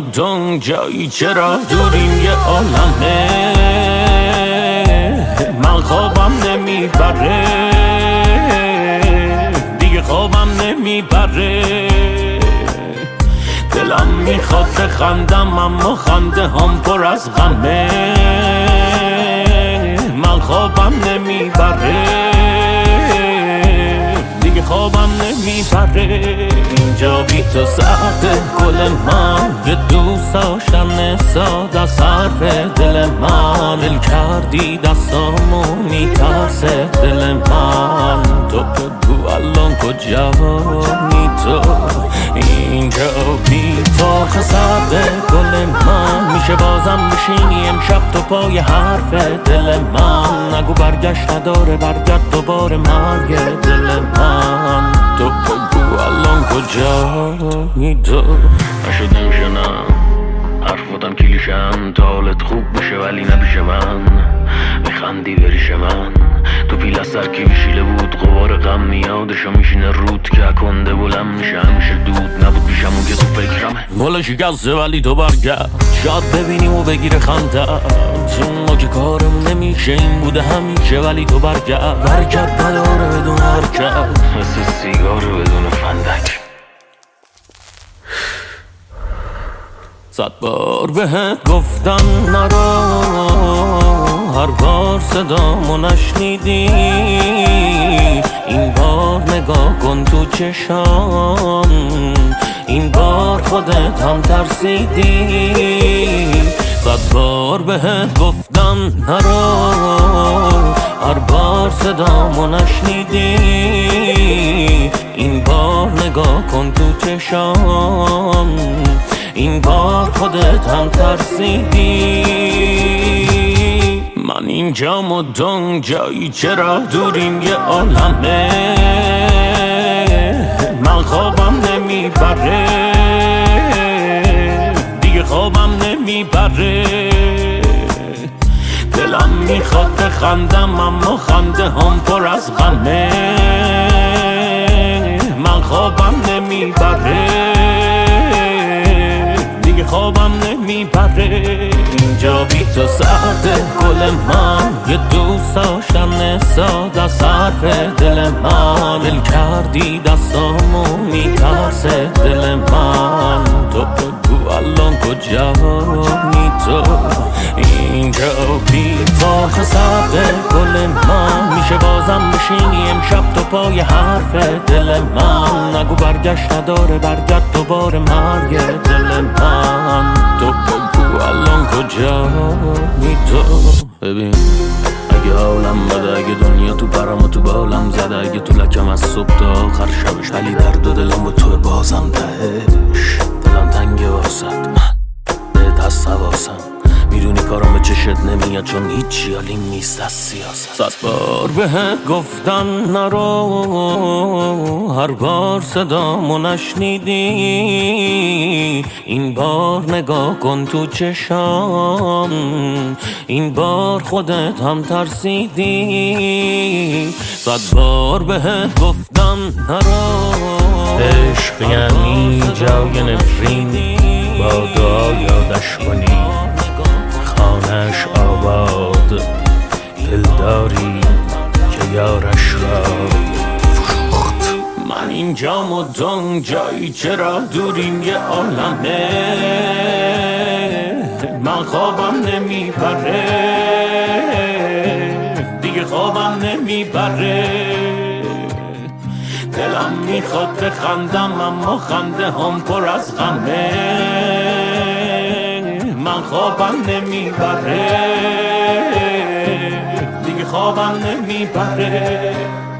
مدام جایی چرا دوریم یه عالمه من خوابم نمیبره دیگه خوابم نمیبره دلم میخواد بخندم اما خنده هم پر از غمه من خوابم نمیبره دیگه خوابم نمیبره اینجا بی تو سرده گل من یه دوست داشتن ساده صرف دل من دل کردی دستامو میترسه دل من تو بگو الان کجایی تو اینجا بی تو سرده گل من میشه بازم بشینی امشب تو پای حرف دل من نگو برگشت نداره برگرد دوباره مرگ دل من تو بگو الان کجایی تو نشد نمیشه نه حرفاتم کلیشن تا حالت خوب بشه ولی نبیشه من میخندی بریش من تو پیل از سر کی میشیله بود غبار غم میادشو میشینه رود که کنده بلند میشه همیشه دود نبود پیشم اون که تو فکرمه والا شکسته ولی تو برگرد شاید ببینیم و بگیره خنده ما که کارم نمیشه این بوده همیشه ولی تو برگرد نداره بدون حرکت مثل سیگار بدون فندک 100 بار بهت گفتم نرو هر بار صدامو نشنیدی این بار نگاه کن تو چشام این بار خودت هم ترسیدی 100 بار بهت گفتم نرو هر بار صدامو نشنیدی این بار نگاه کن تو چشام این بار خودت هم ترسیدی من اینجا مدام جایی چرا دوریم یه عالمه من خوابم نمیبره دیگه خوابم نمیبره دلم میخواد بخندم اما خنده هم پر از غمه من خوابم نمیبره خوابم نمیبره اینجا بی تو سرده گل من یه دوست داشتن ساده صرف دل من دل کردی دستامو میترسه دل من تو بگو الان کجایی تو اینجا بی تو سرده گل من میشه بازم بشینی امشب تو پای حرف دل من نگو برگشت نداره برگرد دوباره مرگ دل من تو بگو الان کجایی تو ببین اگه حالم بده اگه دنیا تو پرم و تو بالم زده اگه تو لکم از صبح تا آخر شبش ولی درد و دلم با تو بازم تهش دلم تنگه واسد من بهت هست حواسم میدونی کارم به چشت نمیاد چون هیچی حالیم نیست از سیاست 100 بار بهت گفتم نرو هر بار صدامو نشنیدی این بار نگاه کن تو چشام این بار خودت هم ترسیدی 100 بار بهت گفتم نرو عشق یعنی جای نفرین با دعا یادش کنی خانش آباد دلداری که یارش را فروخت من اینجا مدام جایی چرا دوریم یه عالمه من خوابم نمیبره دیگه خوابم نمیبره دلم میخواد بخندم اما خنده هم پر از غمه من خوابم نمیبره دیگه خوابم نمیبره